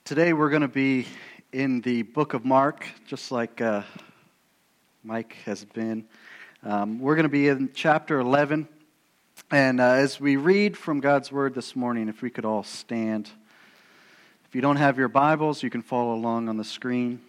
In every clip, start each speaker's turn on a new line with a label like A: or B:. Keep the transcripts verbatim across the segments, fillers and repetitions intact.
A: Today we're going to be in the book of Mark, just like uh, Mike has been. Um, we're going to be in chapter eleven, and uh, as we read from God's Word this morning, if we could all stand. If you don't have your Bibles, you can follow along on the screen.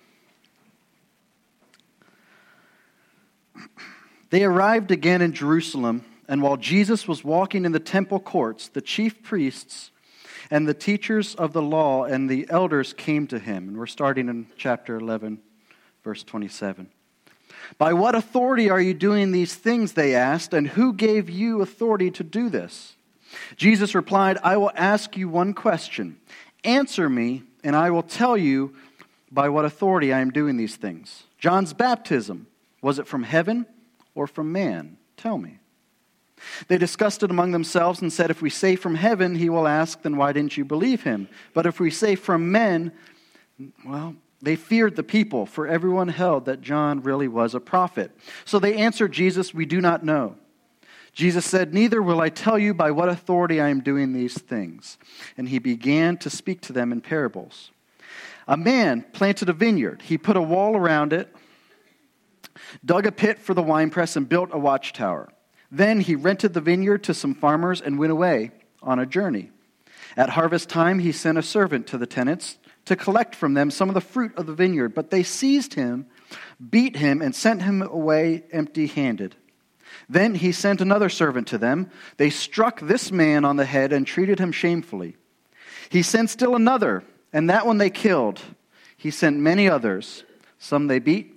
A: They arrived again in Jerusalem, and while Jesus was walking in the temple courts, the chief priests and the teachers of the law and the elders came to him. And we're starting in chapter eleven, verse twenty-seven. By what authority are you doing these things, they asked, and who gave you authority to do this? Jesus replied, I will ask you one question. Answer me, and I will tell you by what authority I am doing these things. John's baptism, was it from heaven or from man? Tell me. They discussed it among themselves and said, if we say from heaven, he will ask, then why didn't you believe him? But if we say from men, well, they feared the people, for everyone held that John really was a prophet. So they answered Jesus, we do not know. Jesus said, neither will I tell you by what authority I am doing these things. And he began to speak to them in parables. A man planted a vineyard. He put a wall around it, dug a pit for the winepress, and built a watchtower. Then he rented the vineyard to some farmers and went away on a journey. At harvest time, he sent a servant to the tenants to collect from them some of the fruit of the vineyard. But they seized him, beat him, and sent him away empty-handed. Then he sent another servant to them. They struck this man on the head and treated him shamefully. He sent still another, and that one they killed. He sent many others. Some they beat,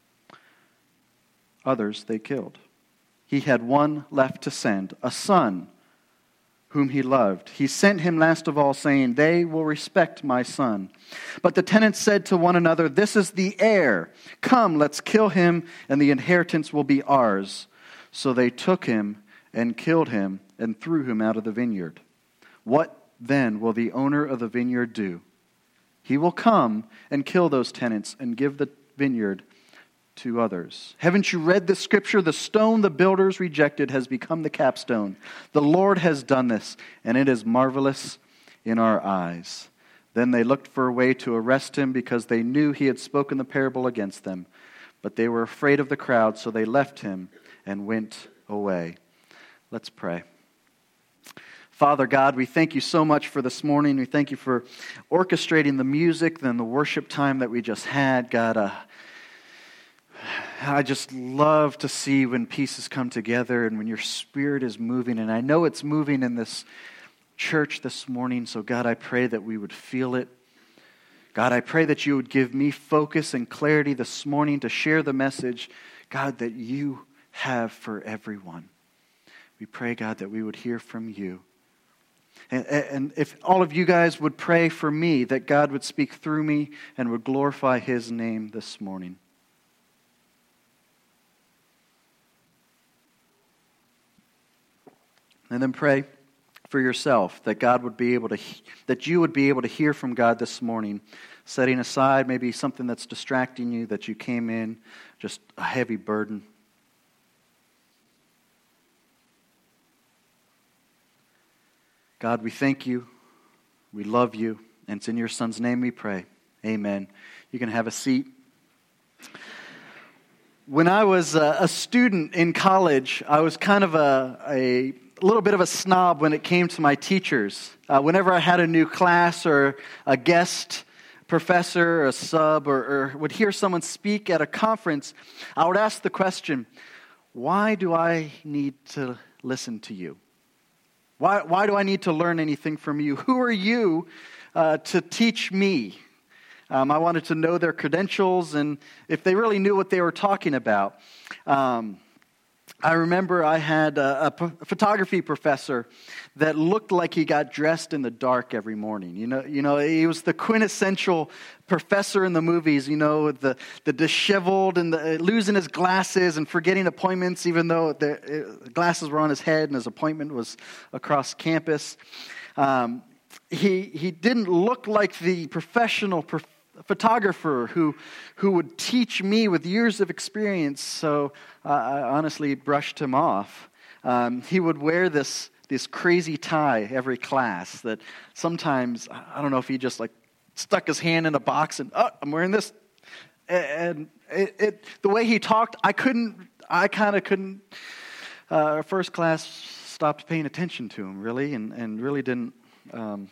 A: others they killed. He had one left to send, a son whom he loved. He sent him last of all, saying, they will respect my son. But the tenants said to one another, this is the heir. Come, let's kill him, and the inheritance will be ours. So they took him and killed him and threw him out of the vineyard. What then will the owner of the vineyard do? He will come and kill those tenants and give the vineyard to others. Haven't you read this scripture? The stone the builders rejected has become the capstone. The Lord has done this, and it is marvelous in our eyes. Then they looked for a way to arrest him because they knew he had spoken the parable against them. But they were afraid of the crowd, so they left him and went away. Let's pray. Father God, we thank you so much for this morning. We thank you for orchestrating the music and the worship time that we just had. God, uh, I just love to see when pieces come together and when your Spirit is moving. And I know it's moving in this church this morning. So God, I pray that we would feel it. God, I pray that you would give me focus and clarity this morning to share the message, God, that you have for everyone. We pray, God, that we would hear from you. And, and if all of you guys would pray for me, that God would speak through me and would glorify his name this morning. And then pray for yourself that God would be able to, that you would be able to hear from God this morning, setting aside maybe something that's distracting you, that you came in, just a heavy burden. God, we thank you, we love you, and it's in your Son's name we pray. Amen. You can have a seat. When I was a student in college, I was kind of a, a A little bit of a snob when it came to my teachers. Uh, whenever I had a new class or a guest professor or a sub or, or would hear someone speak at a conference, I would ask the question, why do I need to listen to you? Why, why do I need to learn anything from you? Who are you uh, to teach me? Um, I wanted to know their credentials and if they really knew what they were talking about. Um, I remember I had a, a, p- a photography professor that looked like he got dressed in the dark every morning. You know, you know, he was the quintessential professor in the movies. You know, the the disheveled and the, losing his glasses and forgetting appointments, even though the uh, glasses were on his head and his appointment was across campus. Um, he he didn't look like the professional professor. photographer who who would teach me with years of experience, so uh, I honestly brushed him off. Um, he would wear this this crazy tie every class that sometimes, I don't know if he just like stuck his hand in a box and, oh, I'm wearing this. And it, it the way he talked, I couldn't, I kind of couldn't, uh, first class stopped paying attention to him, really, and, and really didn't, um,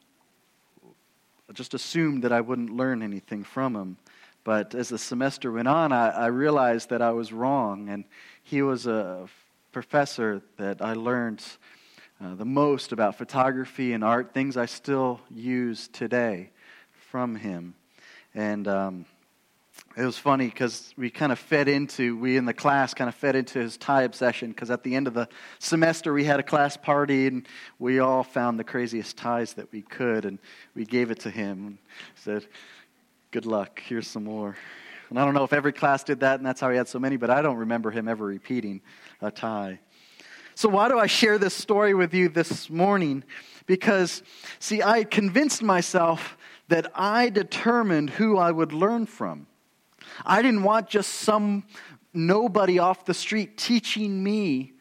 A: just assumed that I wouldn't learn anything from him. But as the semester went on, I, I realized that I was wrong, and he was a professor that I learned uh, the most about photography and art, things I still use today from him. And um, it was funny because we kind of fed into, we in the class kind of fed into his tie obsession, because at the end of the semester we had a class party and we all found the craziest ties that we could, and we gave it to him and said, good luck, here's some more. And I don't know if every class did that and that's how he had so many, but I don't remember him ever repeating a tie. So why do I share this story with you this morning? Because, see, I had convinced myself that I determined who I would learn from. I didn't want just some nobody off the street teaching me.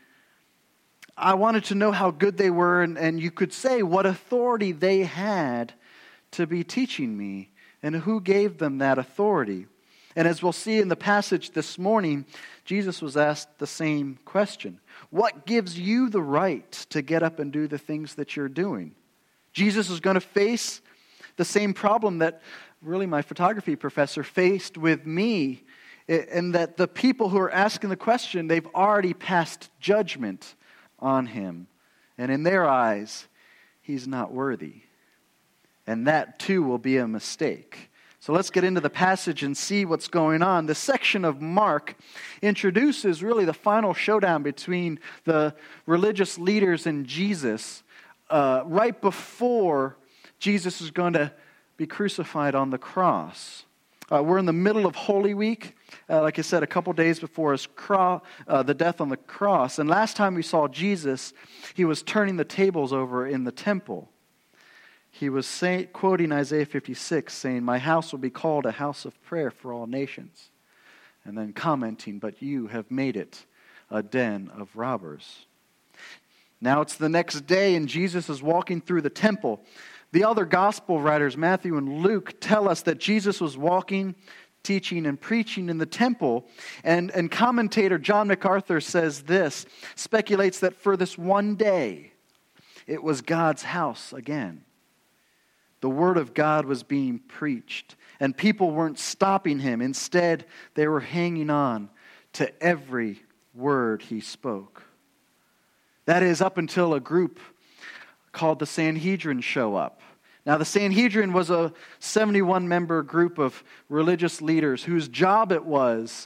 A: I wanted to know how good they were, and, and you could say what authority they had to be teaching me, and who gave them that authority. And as we'll see in the passage this morning, Jesus was asked the same question. What gives you the right to get up and do the things that you're doing? Jesus is going to face the same problem that really my photography professor faced with me, and that the people who are asking the question, they've already passed judgment on him. And in their eyes, he's not worthy. And that too will be a mistake. So let's get into the passage and see what's going on. This section of Mark introduces really the final showdown between the religious leaders and Jesus uh, right before Jesus is going to be crucified on the cross. Uh, we're in the middle of Holy Week, uh, like I said, a couple days before his cro- uh, the death on the cross. And last time we saw Jesus, he was turning the tables over in the temple. He was say, quoting Isaiah fifty-six, saying, "My house will be called a house of prayer for all nations." And then commenting, "But you have made it a den of robbers." Now it's the next day, and Jesus is walking through the temple. The other gospel writers, Matthew and Luke, tell us that Jesus was walking, teaching, and preaching in the temple. And, and commentator John MacArthur says this, speculates that for this one day, it was God's house again. The word of God was being preached, and people weren't stopping him. Instead, they were hanging on to every word he spoke. That is, up until a group called the Sanhedrin show up. Now, the Sanhedrin was a seventy-one member group of religious leaders whose job it was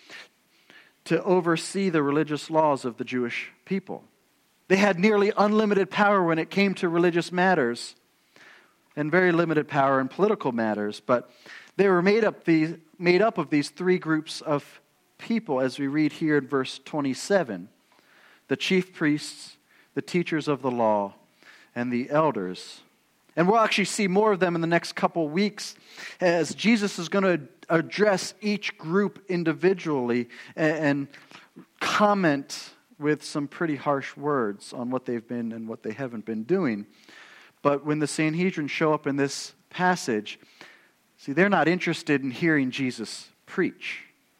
A: to oversee the religious laws of the Jewish people. They had nearly unlimited power when it came to religious matters, and very limited power in political matters, but they were made up these made up of these three groups of people, as we read here in verse twenty-seven: the chief priests, the teachers of the law, and the elders. And we'll actually see more of them in the next couple weeks, as Jesus is going to address each group individually and comment with some pretty harsh words on what they've been and what they haven't been doing. But when the Sanhedrin show up in this passage, see, they're not interested in hearing Jesus preach.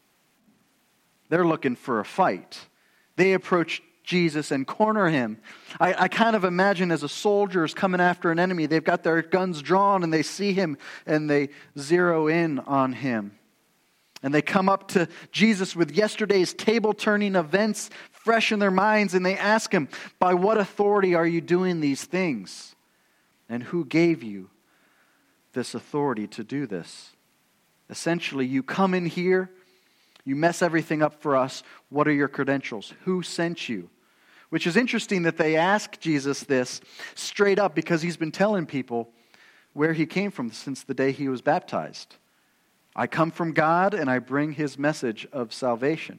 A: They're looking for a fight. They approach Jesus and corner him. I, I kind of imagine as a soldier is coming after an enemy, they've got their guns drawn and they see him and they zero in on him. And they come up to Jesus with yesterday's table-turning events fresh in their minds, and they ask him, "By what authority are you doing these things? And who gave you this authority to do this?" Essentially, you come in here, you mess everything up for us. What are your credentials? Who sent you? Which is interesting that they ask Jesus this straight up, because he's been telling people where he came from since the day he was baptized. I come from God and I bring his message of salvation.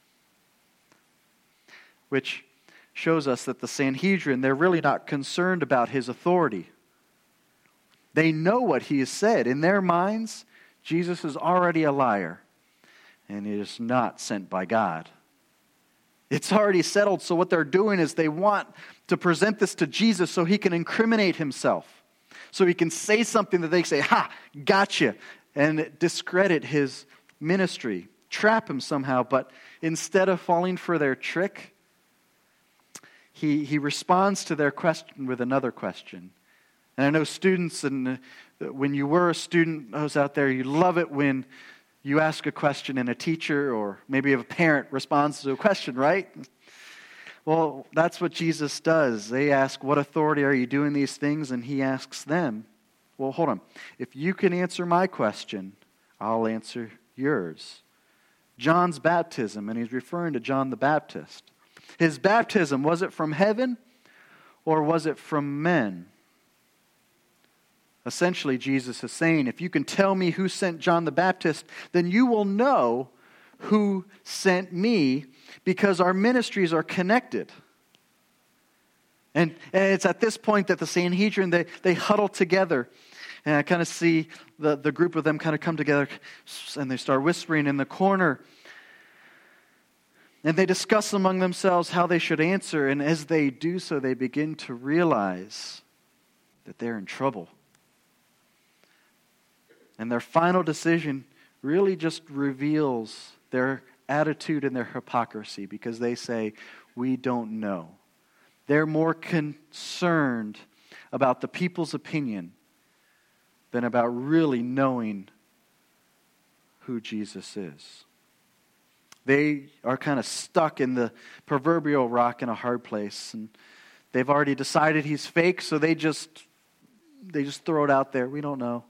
A: Which shows us that the Sanhedrin, they're really not concerned about his authority. They know what he has said. In their minds, Jesus is already a liar, and he is not sent by God. It's already settled, so what they're doing is they want to present this to Jesus so he can incriminate himself. So he can say something that they say, ha, gotcha, and discredit his ministry, trap him somehow. But instead of falling for their trick, he, he responds to their question with another question. And I know students, and when you were a student, those out there, you love it when you ask a question and a teacher or maybe a parent responds to a question, right? Well, that's what Jesus does. They ask, what authority are you doing these things? And he asks them, well, hold on. If you can answer my question, I'll answer yours. John's baptism, and he's referring to John the Baptist. His baptism, was it from heaven or was it from men? Essentially, Jesus is saying, if you can tell me who sent John the Baptist, then you will know who sent me, because our ministries are connected. And, and it's at this point that the Sanhedrin, they, they huddle together. And I kind of see the, the group of them kind of come together, and they start whispering in the corner. And they discuss among themselves how they should answer. And as they do so, they begin to realize that they're in trouble. And their final decision really just reveals their attitude and their hypocrisy, because they say, we don't know. They're more concerned about the people's opinion than about really knowing who Jesus is. They are kind of stuck in the proverbial rock in a hard place, and they've already decided he's fake, so they just they just throw it out there. We don't know.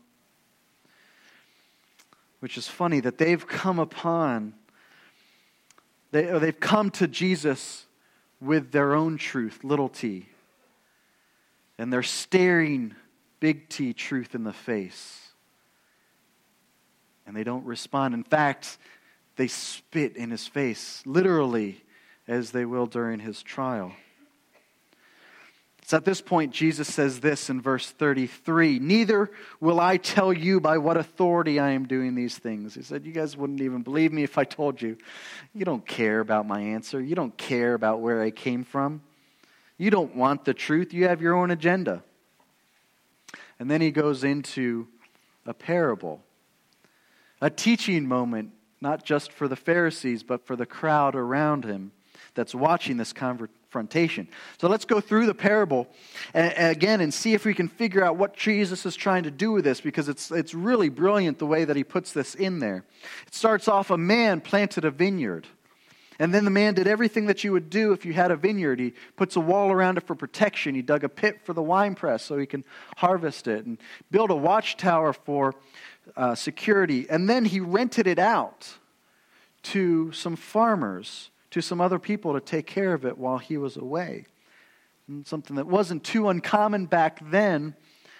A: Which is funny that they've come upon, they, or they've come to Jesus with their own truth, little t. And they're staring big T truth in the face. And they don't respond. In fact, they spit in his face, literally, as they will during his trial. It's at this point Jesus says this in verse thirty-three, neither will I tell you by what authority I am doing these things. He said, you guys wouldn't even believe me if I told you. You don't care about my answer. You don't care about where I came from. You don't want the truth. You have your own agenda. And then he goes into a parable, a teaching moment, not just for the Pharisees, but for the crowd around him that's watching this confrontation. So let's go through the parable and, and again and see if we can figure out what Jesus is trying to do with this, because it's it's really brilliant the way that he puts this in there. It starts off, a man planted a vineyard. And then the man did everything that you would do if you had a vineyard. He puts a wall around it for protection. He dug a pit for the winepress so he can harvest it, and built a watchtower for uh, security. And then he rented it out to some farmers, to some other people to take care of it while he was away. And something that wasn't too uncommon back then,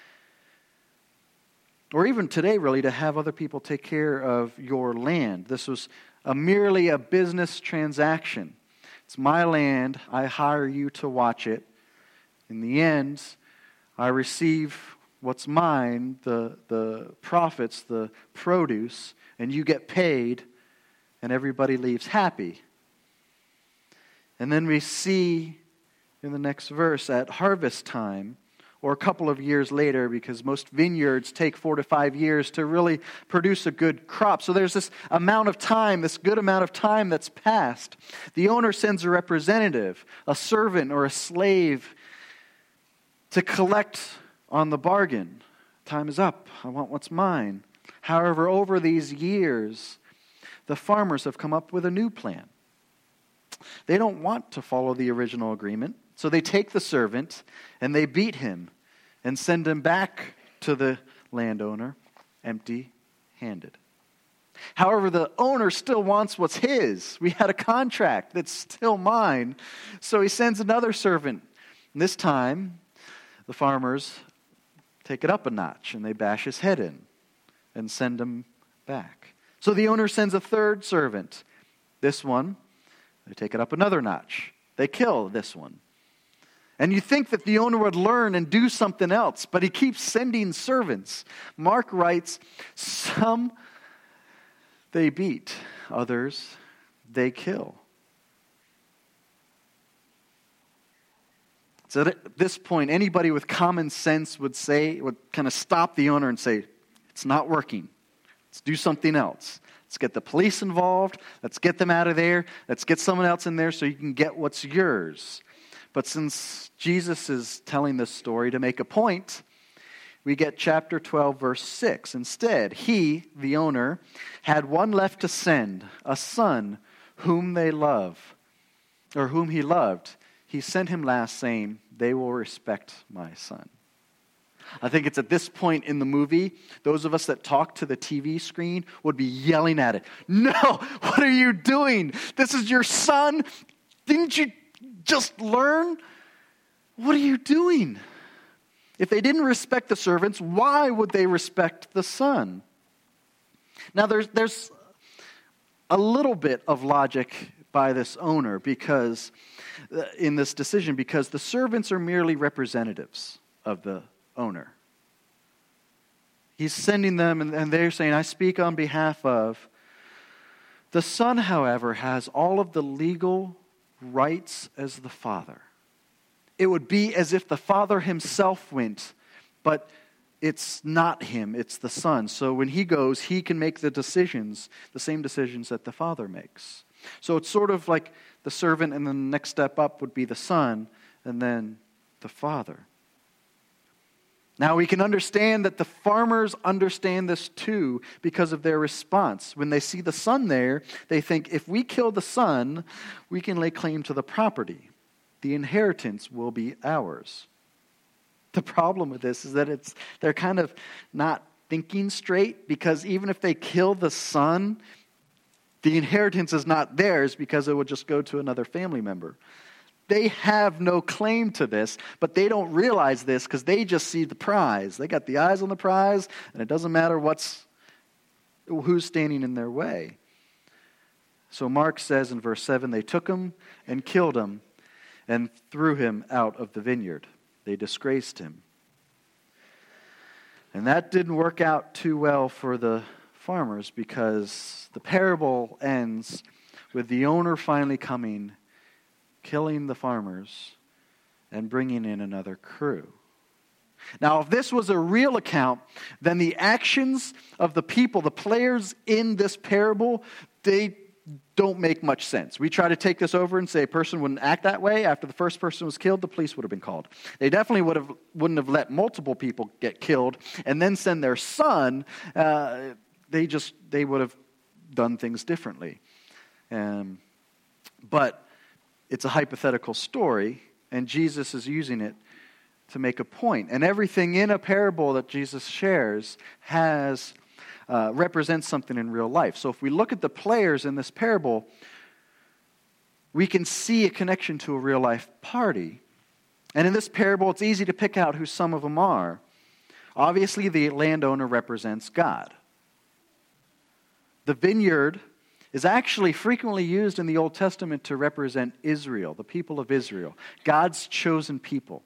A: or even today really, to have other people take care of your land. This was a merely a business transaction. It's my land, I hire you to watch it. In the end, I receive what's mine, the, the profits, the produce, and you get paid, and everybody leaves happy. And then we see in the next verse, at harvest time, or a couple of years later, because most vineyards take four to five years to really produce a good crop. So there's this amount of time, this good amount of time that's passed. The owner sends a representative, a servant or a slave, to collect on the bargain. Time is up. I want what's mine. However, over these years, the farmers have come up with a new plan. They don't want to follow the original agreement. So they take the servant and they beat him and send him back to the landowner empty-handed. However, the owner still wants what's his. We had a contract that's still mine. So he sends another servant. And this time, the farmers take it up a notch and they bash his head in and send him back. So the owner sends a third servant. This one, they take it up another notch. They kill this one. And you think that the owner would learn and do something else, but he keeps sending servants. Mark writes, some they beat, others they kill. So at this point, anybody with common sense would say, would kind of stop the owner and say, it's not working. Let's do something else. Let's get the police involved. Let's get them out of there. Let's get someone else in there so you can get what's yours. But since Jesus is telling this story to make a point, we get chapter twelve, verse six. Instead, he, the owner, had one left to send, a son whom they love, or whom he loved. He sent him last, saying, they will respect my son. I think it's at this point in the movie, those of us that talk to the T V screen would be yelling at it. No, what are you doing? This is your son. Didn't you just learn? What are you doing? If they didn't respect the servants, why would they respect the son? Now, there's, there's a little bit of logic by this owner because in this decision, because the servants are merely representatives of the owner. He's sending them, and, and they're saying, I speak on behalf of. The son, however, has all of the legal rights as the father. It would be as if the father himself went, but it's not him, it's the son. So when he goes, he can make the decisions, the same decisions that the father makes. So it's sort of like the servant, and then the next step up would be the son, and then the father. Now we can understand that the farmers understand this too because of their response. When they see the son there, they think, if we kill the son, we can lay claim to the property. The inheritance will be ours. The problem with this is that it's they're kind of not thinking straight, because even if they kill the son, the inheritance is not theirs because it would just go to another family member. They have no claim to this, but they don't realize this because they just see the prize. They got the eyes on the prize, and it doesn't matter what's who's standing in their way. So Mark says in verse seven, they took him and killed him and threw him out of the vineyard. They disgraced him. And that didn't work out too well for the farmers, because the parable ends with the owner finally coming, killing the farmers, and bringing in another crew. Now, if this was a real account, then the actions of the people, the players in this parable, they don't make much sense. We try to take this over and say a person wouldn't act that way. After the first person was killed, the police would have been called. They definitely would have, wouldn't have let multiple people get killed and then send their son. Uh, they just, they would have done things differently. Um, but it's a hypothetical story, and Jesus is using it to make a point. And everything in a parable that Jesus shares has uh, represents something in real life. So if we look at the players in this parable, we can see a connection to a real life party. And in this parable, it's easy to pick out who some of them are. Obviously, the landowner represents God. The vineyard is actually frequently used in the Old Testament to represent Israel, the people of Israel, God's chosen people.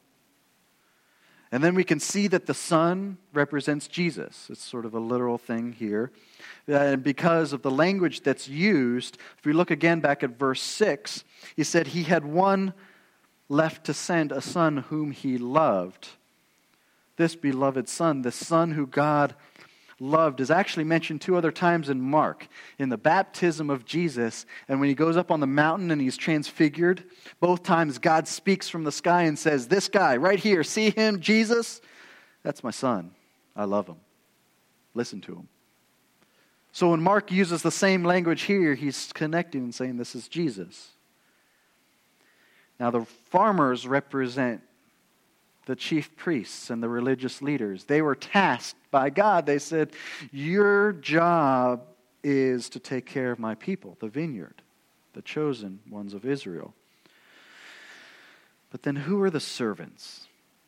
A: And then we can see that the Son represents Jesus. It's sort of a literal thing here. And because of the language that's used, if we look again back at verse six, he said he had one left to send, a son whom he loved. This beloved son, the son who God loved, is actually mentioned two other times in Mark. In the baptism of Jesus, and when he goes up on the mountain and he's transfigured, both times God speaks from the sky and says, this guy right here, see him, Jesus? That's my son. I love him. Listen to him. So when Mark uses the same language here, he's connecting and saying this is Jesus. Now the farmers represent the chief priests and the religious leaders. They were tasked by God. They said, your job is to take care of my people, the vineyard, the chosen ones of Israel. But then who are the servants?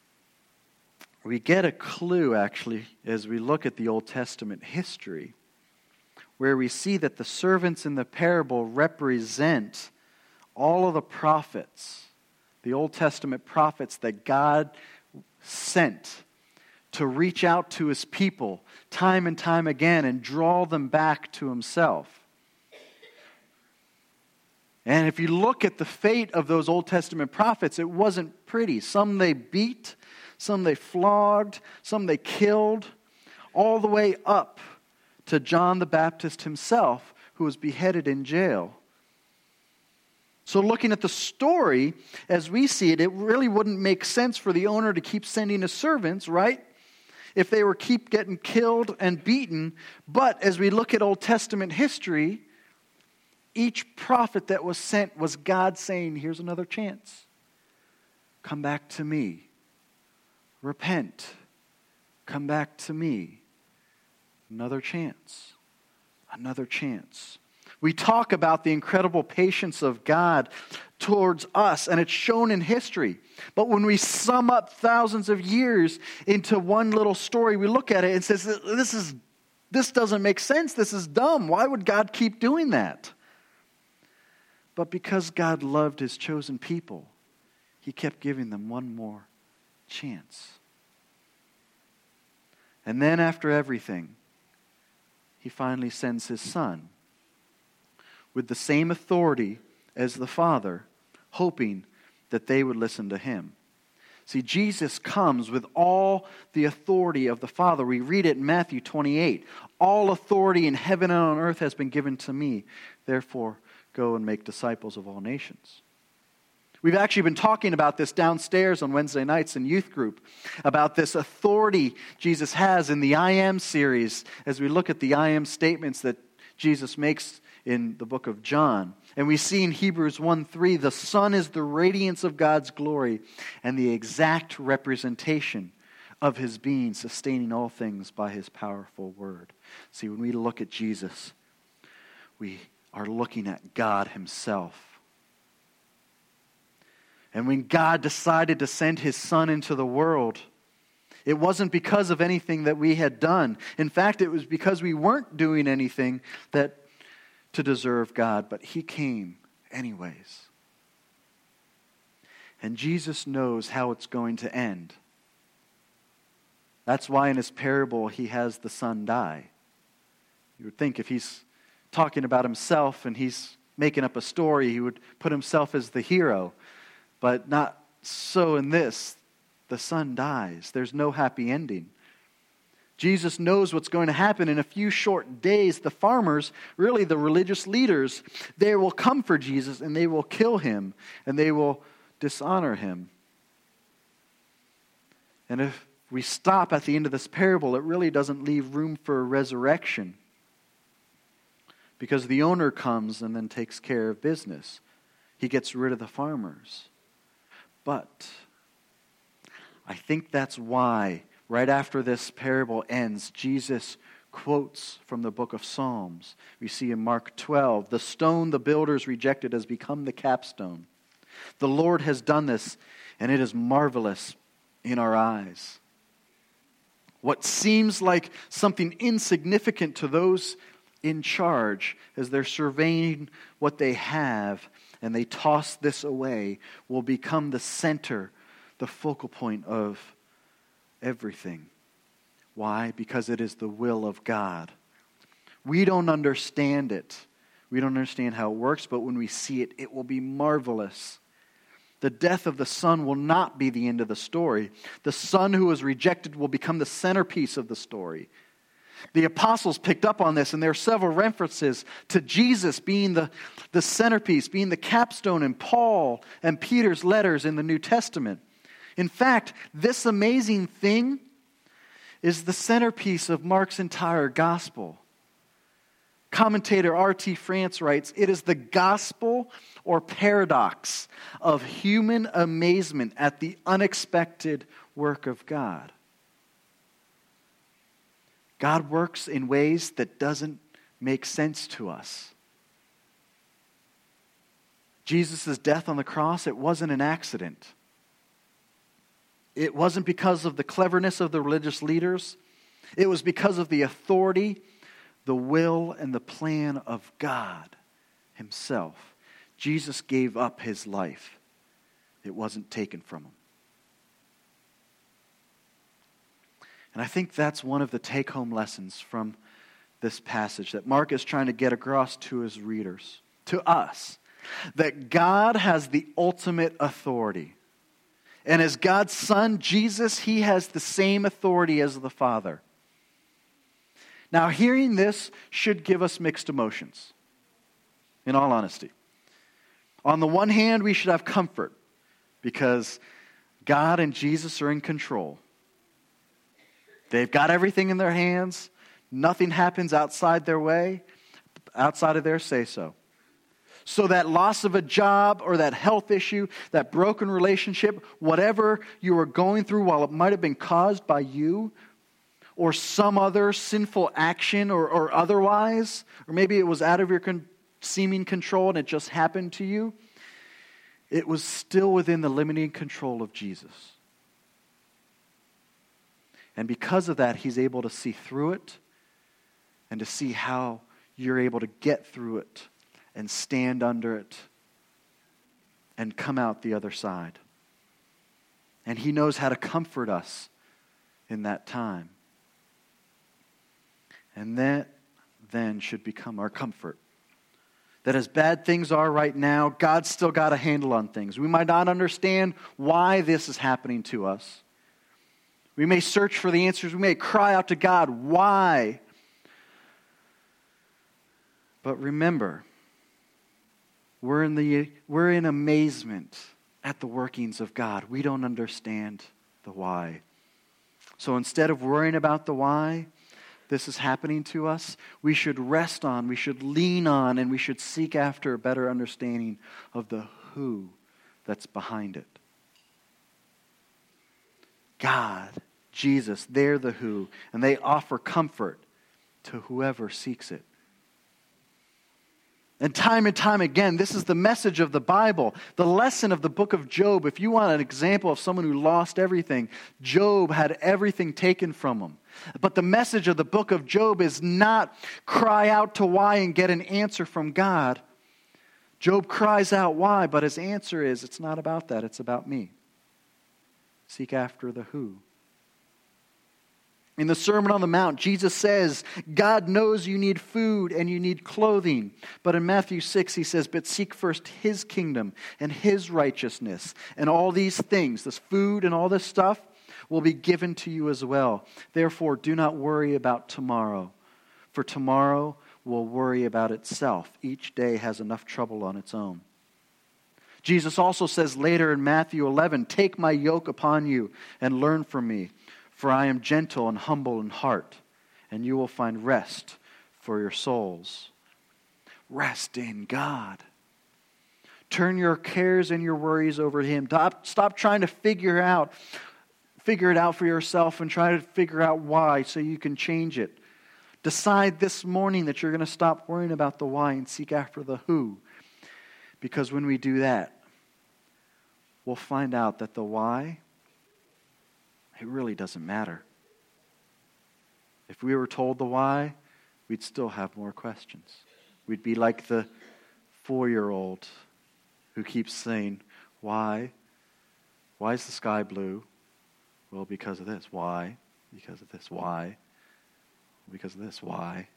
A: We get a clue, actually, as we look at the Old Testament history, where we see that the servants in the parable represent all of the prophets, the Old Testament prophets that God sent to reach out to his people time and time again and draw them back to himself. And if you look at the fate of those Old Testament prophets, it wasn't pretty. Some they beat, some they flogged, some they killed, all the way up to John the Baptist himself, who was beheaded in jail. So looking at the story, as we see it, it really wouldn't make sense for the owner to keep sending his servants, right? If they were keep getting killed and beaten. But as we look at Old Testament history, each prophet that was sent was God saying, here's another chance. Come back to me. Repent. Come back to me. Another chance. Another chance. We talk about the incredible patience of God towards us, and it's shown in history. But when we sum up thousands of years into one little story, we look at it and says, this is this doesn't make sense. This is dumb. Why would God keep doing that? But because God loved his chosen people, he kept giving them one more chance. And then after everything, he finally sends his son with the same authority as the Father, hoping that they would listen to him. See, Jesus comes with all the authority of the Father. We read it in Matthew twenty-eight. All authority in heaven and on earth has been given to me. Therefore, go and make disciples of all nations. We've actually been talking about this downstairs on Wednesday nights in youth group, about this authority Jesus has in the I Am series, as we look at the I Am statements that Jesus makes in the book of John. And we see in Hebrews one three, the Son is the radiance of God's glory and the exact representation of his being, sustaining all things by his powerful word. See, when we look at Jesus, we are looking at God himself. And when God decided to send his Son into the world, it wasn't because of anything that we had done. In fact, it was because we weren't doing anything that to deserve God, but he came anyways. And Jesus knows how it's going to end. That's why in his parable he has the son die. You would think if he's talking about himself and he's making up a story, he would put himself as the hero. But not so in this. The son dies. There's no happy ending. Jesus knows what's going to happen in a few short days. The farmers, really the religious leaders, they will come for Jesus and they will kill him and they will dishonor him. And if we stop at the end of this parable, it really doesn't leave room for a resurrection, because the owner comes and then takes care of business. He gets rid of the farmers. But I think that's why right after this parable ends, Jesus quotes from the book of Psalms. We see in Mark twelve, the stone the builders rejected has become the capstone. The Lord has done this, and it is marvelous in our eyes. What seems like something insignificant to those in charge as they're surveying what they have and they toss this away will become the center, the focal point of everything. Why? Because it is the will of God. We don't understand it. We don't understand how it works, but when we see it, it will be marvelous. The death of the son will not be the end of the story. The son who was rejected will become the centerpiece of the story. The apostles picked up on this, and there are several references to Jesus being the, the centerpiece, being the capstone in Paul and Peter's letters in the New Testament. In fact, this amazing thing is the centerpiece of Mark's entire gospel. Commentator R T France writes, it is the gospel or paradox of human amazement at the unexpected work of God. God works in ways that doesn't make sense to us. Jesus' death on the cross, it wasn't an accident. It wasn't because of the cleverness of the religious leaders. It was because of the authority, the will, and the plan of God himself. Jesus gave up his life. It wasn't taken from him. And I think that's one of the take-home lessons from this passage that Mark is trying to get across to his readers, to us. that God has the ultimate authority. And as God's Son, Jesus, he has the same authority as the Father. Now, hearing this should give us mixed emotions, in all honesty. On the one hand, we should have comfort because God and Jesus are in control. They've got everything in their hands. Nothing happens outside their way, outside of their say-so. So that loss of a job or that health issue, that broken relationship, whatever you were going through, while it might have been caused by you or some other sinful action or, or otherwise, or maybe it was out of your con- seeming control and it just happened to you, it was still within the limiting control of Jesus. And because of that, he's able to see through it and to see how you're able to get through it and stand under it and come out the other side. And he knows how to comfort us in that time. And that then should become our comfort. That as bad things are right now, God's still got a handle on things. We might not understand why this is happening to us. We may search for the answers. We may cry out to God, why? But remember, we're in the we're in amazement at the workings of God. We don't understand the why. So instead of worrying about the why this is happening to us, we should rest on, we should lean on, and we should seek after a better understanding of the who that's behind it. God, Jesus, they're the who, and they offer comfort to whoever seeks it. And time and time again, this is the message of the Bible, the lesson of the book of Job. If you want an example of someone who lost everything, Job had everything taken from him. But the message of the book of Job is not cry out to why and get an answer from God. Job cries out why, but his answer is, it's not about that, it's about me. Seek after the who. In the Sermon on the Mount, Jesus says, God knows you need food and you need clothing. But in Matthew six, he says, but seek first his kingdom and his righteousness. And all these things, this food and all this stuff, will be given to you as well. Therefore, do not worry about tomorrow, for tomorrow will worry about itself. Each day has enough trouble on its own. Jesus also says later in Matthew eleven, take my yoke upon you and learn from me. For I am gentle and humble in heart, and you will find rest for your souls. Rest in God. Turn your cares and your worries over to him. Stop, stop trying to figure out, figure it out for yourself and try to figure out why so you can change it. Decide this morning that you're going to stop worrying about the why and seek after the who. Because when we do that, we'll find out that the why, it really doesn't matter. If we were told the why, we'd still have more questions. We'd be like the four-year-old who keeps saying, why? Why is the sky blue? Well, because of this. Why? Because of this. Why? Because of this. Why?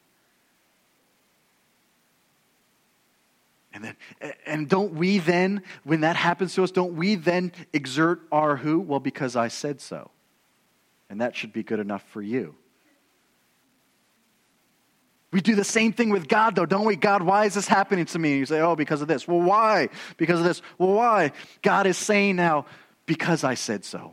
A: And then, and don't we then, when that happens to us, don't we then exert our who? Well, because I said so. And that should be good enough for you. We do the same thing with God, though, don't we? God, why is this happening to me? And you say, oh, because of this. Well, why? Because of this. Well, why? God is saying now, because I said so.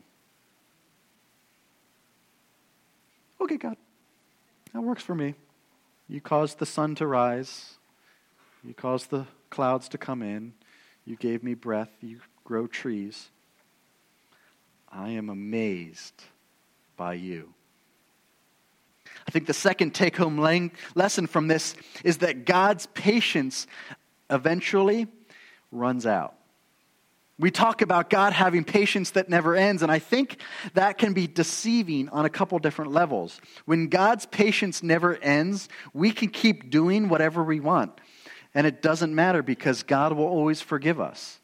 A: Okay, God, that works for me. You caused the sun to rise. You caused the clouds to come in. You gave me breath. You grow trees. I am amazed by you. I think the second take-home lang- lesson from this is that God's patience eventually runs out. We talk about God having patience that never ends, and I think that can be deceiving on a couple different levels. When God's patience never ends, we can keep doing whatever we want, and it doesn't matter because God will always forgive us.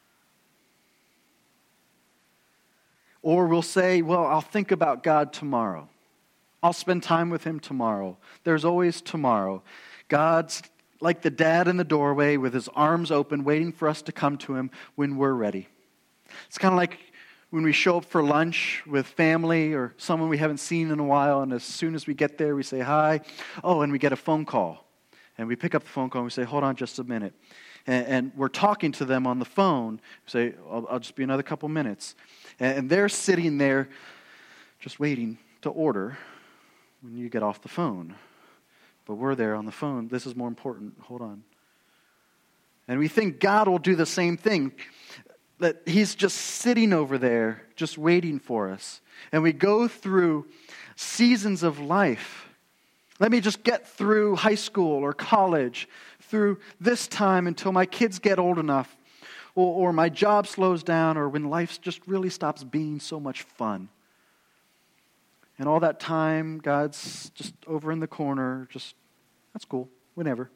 A: Or we'll say, well, I'll think about God tomorrow. I'll spend time with him tomorrow. There's always tomorrow. God's like the dad in the doorway with his arms open, waiting for us to come to him when we're ready. It's kind of like when we show up for lunch with family or someone we haven't seen in a while, and as soon as we get there, we say hi. Oh, and we get a phone call. And we pick up the phone call and we say, hold on just a minute. And, and we're talking to them on the phone. We say, I'll, I'll just be another couple minutes. And, and they're sitting there just waiting to order when you get off the phone. But we're there on the phone. This is more important. Hold on. And we think God will do the same thing. That He's just sitting over there, just waiting for us. And we go through seasons of life. Let me just get through high school or college, through this time until my kids get old enough, or, or my job slows down, or when life just really stops being so much fun. And all that time, God's just over in the corner, just, that's cool, whenever.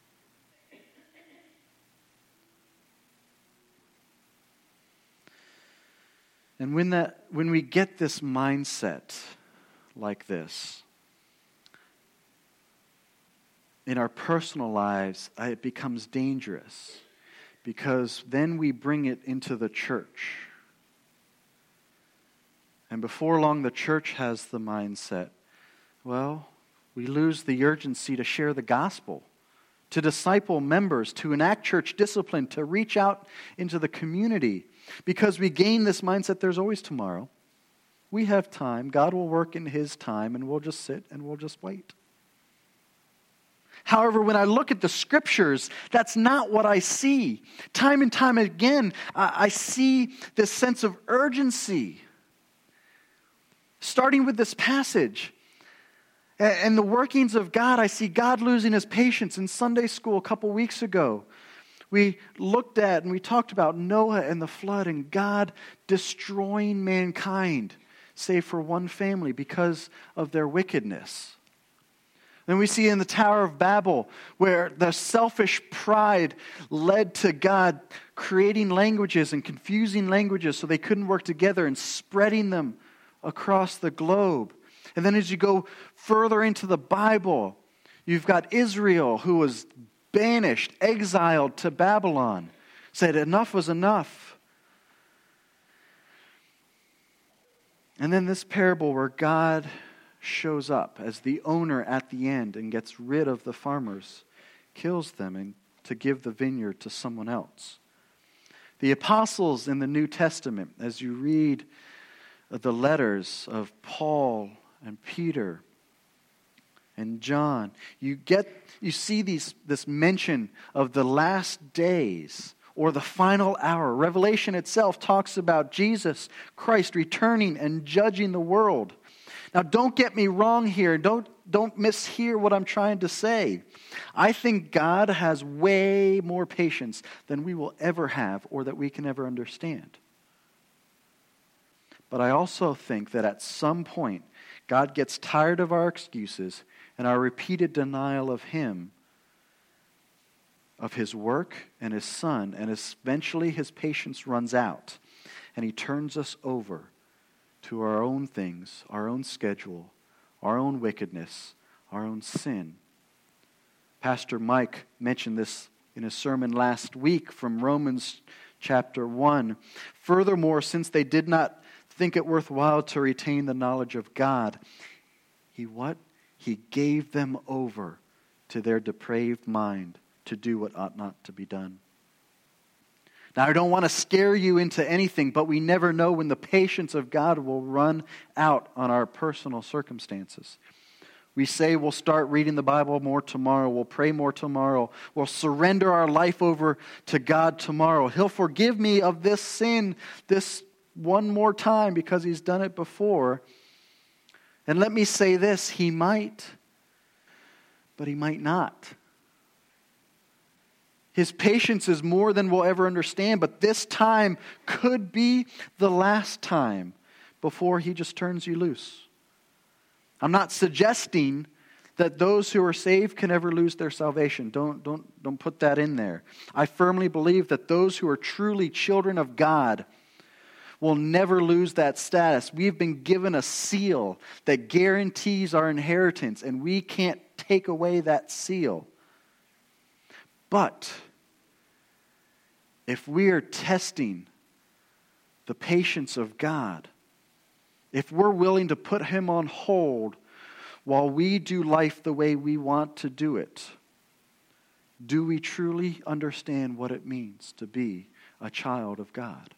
A: And when that, when we get this mindset like this, in our personal lives, it becomes dangerous because then we bring it into the church. And before long, the church has the mindset, well, we lose the urgency to share the gospel, to disciple members, to enact church discipline, to reach out into the community. Because we gain this mindset, there's always tomorrow. We have time. God will work in His time, and we'll just sit and we'll just wait. However, when I look at the Scriptures, that's not what I see. Time and time again, I see this sense of urgency. Starting with this passage. And the workings of God, I see God losing His patience. In Sunday school a couple weeks ago, we looked at and we talked about Noah and the flood and God destroying mankind, save for one family because of their wickedness. Then we see in the Tower of Babel where the selfish pride led to God creating languages and confusing languages so they couldn't work together and spreading them across the globe. And then as you go further into the Bible, you've got Israel who was banished, exiled to Babylon, said enough was enough. And then this parable where God shows up as the owner at the end and gets rid of the farmers, kills them and to give the vineyard to someone else. The apostles in the New Testament, as you read the letters of Paul and Peter and John, you get you see these this mention of the last days or the final hour. Revelation itself talks about Jesus Christ returning and judging the world. Now, don't get me wrong here. Don't, don't mishear what I'm trying to say. I think God has way more patience than we will ever have or that we can ever understand. But I also think that at some point, God gets tired of our excuses and our repeated denial of Him, of His work and His Son, and eventually His patience runs out, and He turns us over to our own things, our own schedule, our own wickedness, our own sin. Pastor Mike mentioned this in his sermon last week from Romans chapter one. Furthermore, since they did not think it worthwhile to retain the knowledge of God, He what? He gave them over to their depraved mind to do what ought not to be done. Now, I don't want to scare you into anything, but we never know when the patience of God will run out on our personal circumstances. We say we'll start reading the Bible more tomorrow. We'll pray more tomorrow. We'll surrender our life over to God tomorrow. He'll forgive me of this sin this one more time because He's done it before. And let me say this, He might, but He might not. His patience is more than we'll ever understand, but this time could be the last time before He just turns you loose. I'm not suggesting that those who are saved can ever lose their salvation. Don't, don't, don't put that in there. I firmly believe that those who are truly children of God will never lose that status. We've been given a seal that guarantees our inheritance, and we can't take away that seal. But if we are testing the patience of God, if we're willing to put him on hold while we do life the way we want to do it, do we truly understand what it means to be a child of God?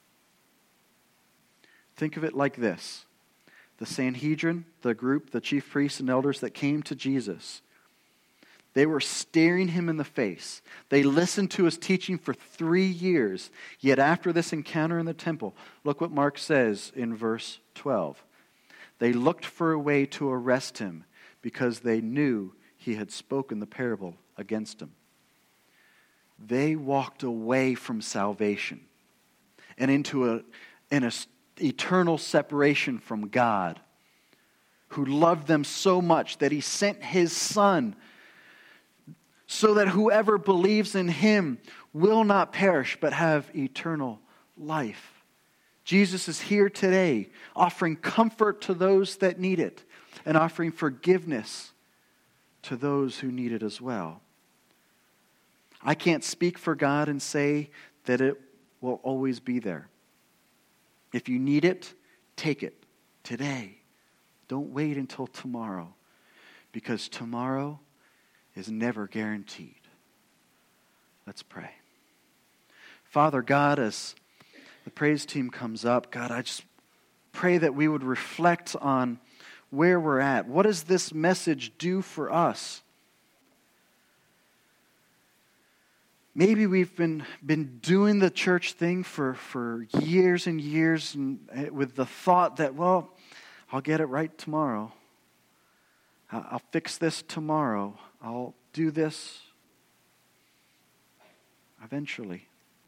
A: Think of it like this. The Sanhedrin, the group, the chief priests and elders that came to Jesus, they were staring him in the face. They listened to his teaching for three years. Yet after this encounter in the temple, look what Mark says in verse twelve. They looked for a way to arrest him because they knew he had spoken the parable against him. They walked away from salvation and into a, an eternal separation from God, who loved them so much that he sent his Son so that whoever believes in him will not perish but have eternal life. Jesus is here today offering comfort to those that need it and offering forgiveness to those who need it as well. I can't speak for God and say that it will always be there. If you need it, take it today. Don't wait until tomorrow, because tomorrow is never guaranteed. Let's pray. Father God, as the praise team comes up, God, I just pray that we would reflect on where we're at. What does this message do for us? Maybe we've been, been doing the church thing for, for years and years and with the thought that, well, I'll get it right tomorrow. I'll fix this tomorrow. I'll do this eventually.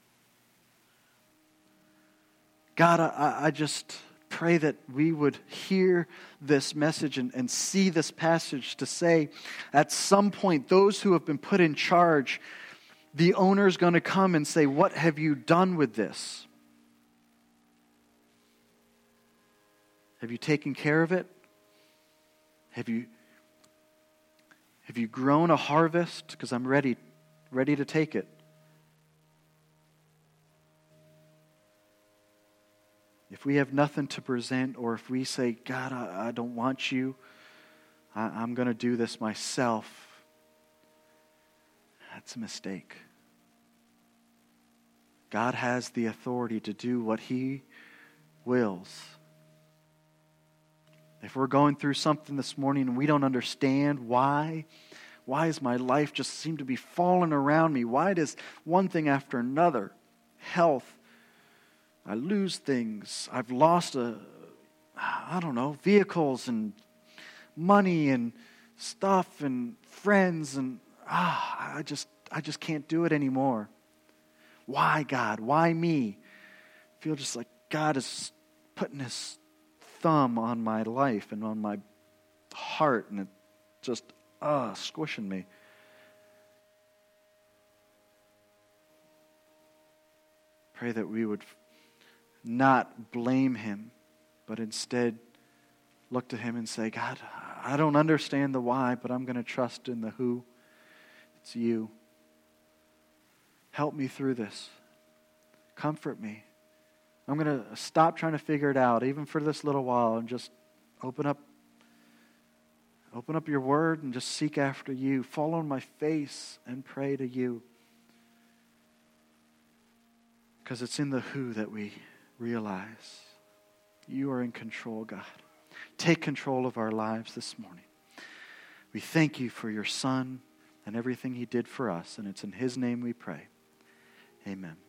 A: God, I, I just pray that we would hear this message and, and see this passage to say, at some point, those who have been put in charge, the owner's going to come and say, what have you done with this? Have you taken care of it? Have you Have you grown a harvest? Because I'm ready, ready to take it. If we have nothing to present, or if we say, God, I, I don't want you, I, I'm going to do this myself, that's a mistake. God has the authority to do what he wills. If we're going through something this morning and we don't understand why, why does my life just seem to be falling around me? Why does one thing after another, health, I lose things, I've lost a, I don't know, vehicles and money and stuff and friends and ah, I just, I just can't do it anymore. Why, God? Why me? I feel just like God is putting his thumb on my life and on my heart, and it just uh, squishing me. Pray that we would not blame him, but instead look to him and say, God, I don't understand the why, but I'm going to trust in the who. It's you. Help me through this. Comfort me. I'm going to stop trying to figure it out, even for this little while, and just open up, open up your word and just seek after you. Fall on my face and pray to you. Because it's in the who that we realize you are in control, God. Take control of our lives this morning. We thank you for your Son and everything he did for us, and it's in his name we pray. Amen.